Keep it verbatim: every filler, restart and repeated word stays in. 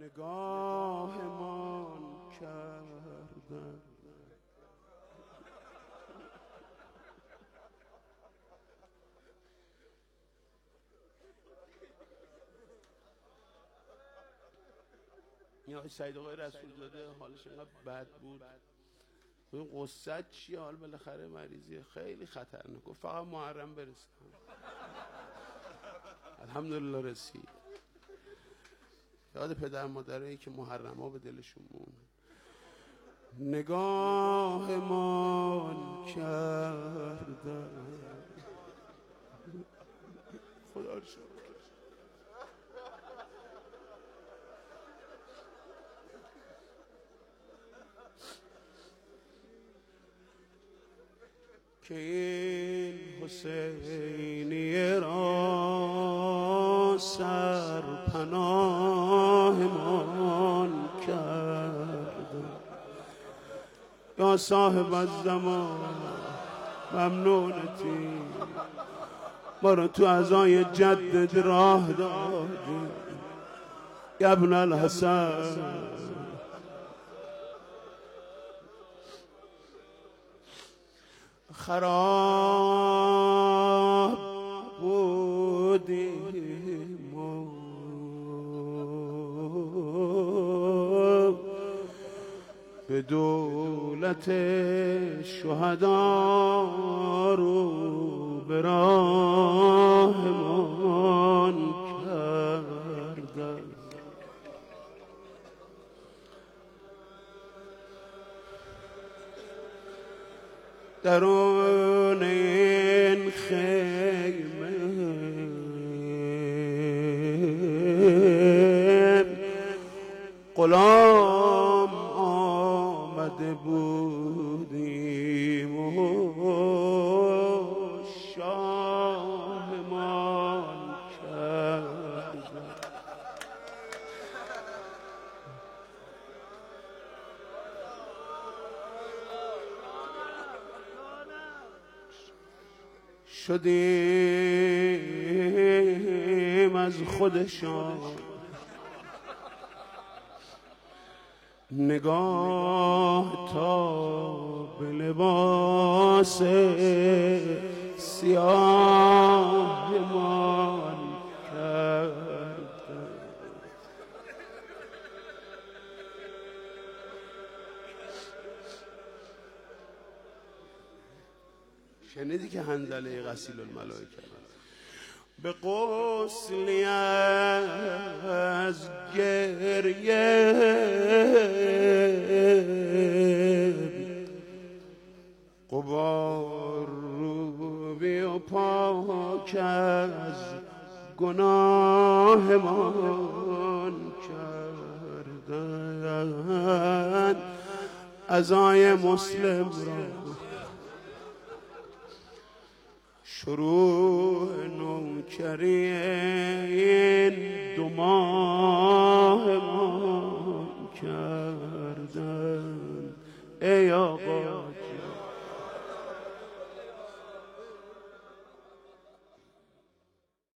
نگاهمان کردن. این آقای سعید آقای رسول زاده حالش اینقدر بد بود، این قصه چیه؟ حال بالاخره مریضیه خیلی خطرناک، گفت فقط محرم برسم. الحمدلله رسید. یاد پدر مادرایی که محرم ها به دلشون مون. نگاهمان کردن خدا رو شکر که این حسینیه را سرپناهمان کرد. یا صاحب الزمان ممنونتی، ما رو تو عزای جدد راه دادی. یا ابن الحسن خراب بودیم و به دولت شهدا رو به راهمان کردن. درون این خیمه غلام آمده بودیم و شاهمان کردن. شدیم از خودشان نگاه تا به لباس سیاهمان کردن. شنیدی که حنظله غسیل الملائکه به غسلی از گریه غبار رو بی و پاک از گناهمان کردن. عزای مسلم را شروع نوکری این دو ماه ما